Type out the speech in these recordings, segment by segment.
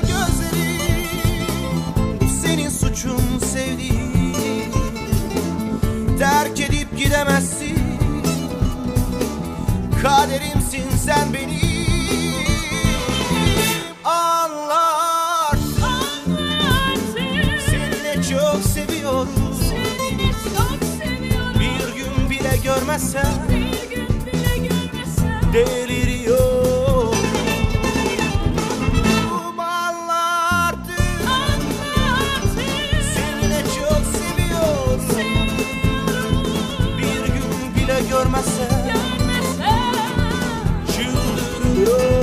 gözlerim, senin suçun sevdiğim. Terk edip gidemezsin, kaderimsin sen benim. Anla seninle çok seviyorum. Bir gün bile görmezsen deliriyorum. Anla artık seninle çok seviyorum. Bir gün bile görmezsen çıldırıyorum.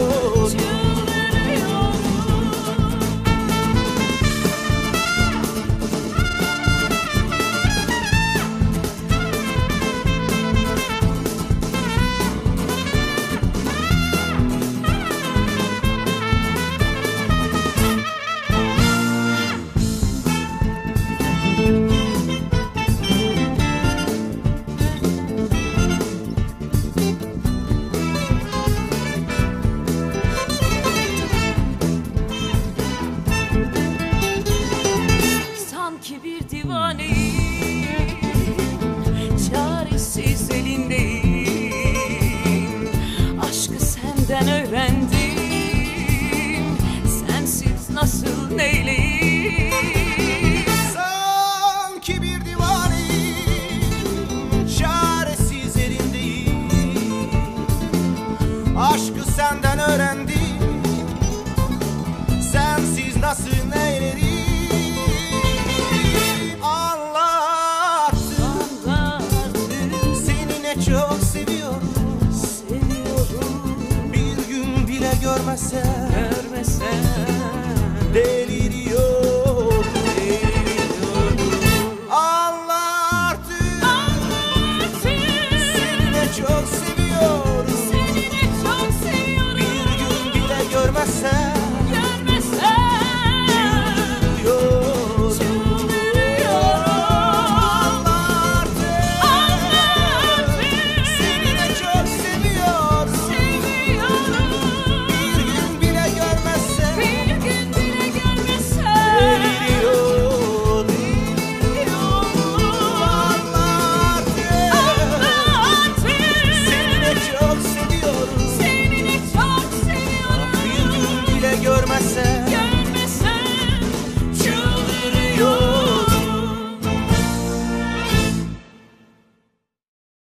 Sanki bir divaneyim, çaresiz elindeyim. Aşkı senden öğrendim, sensiz nasıl neyleyim? Sanki bir divaneyim, çaresiz elindeyim. Aşkı senden öğrendim, sensiz nasıl neylerim? Çok seviyorum. Bir gün bile görmezsen